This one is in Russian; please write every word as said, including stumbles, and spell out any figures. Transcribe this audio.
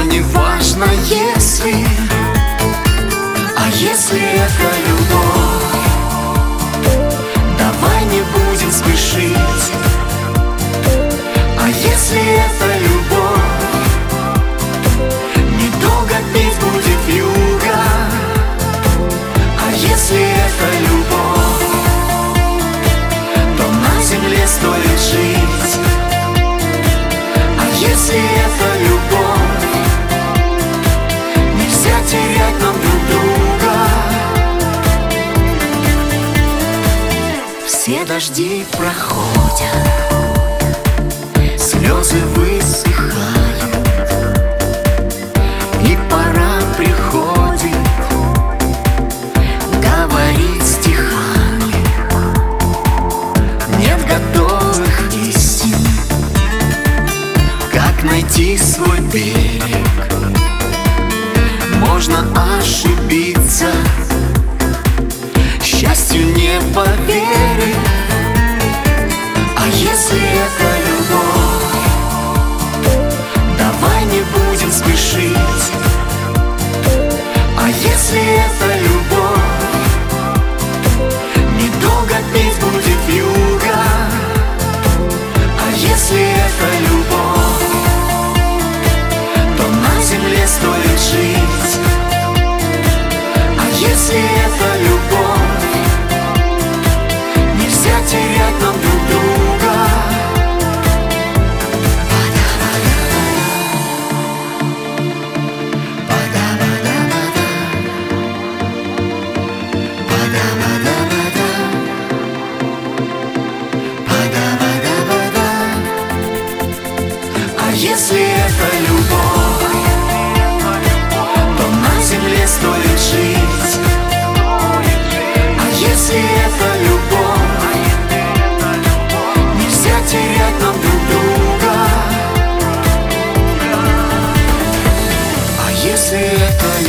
не важно, если. А если это любовь, давай не будем спешить. А если это любовь, недолго петь будет вьюга. А если это любовь, то на земле стоит жить. А если это любовь, нельзя терять нам друг друга. Все дожди проходят, слезы высыхают, и пора приходит говорить стихами. Нет готовых истин, как найти свой берег. Можно ошибиться, счастью не поверить. А если это любовь, давай не будем спешить. А если это любовь, недолго петь будет вьюга. А если это любовь, то на земле стоит жить. А если это любовь, нельзя терять нам друг друга. А если это любовь, то на земле стоит жить. А если это любовь, нельзя терять нам друг друга. А если это любовь,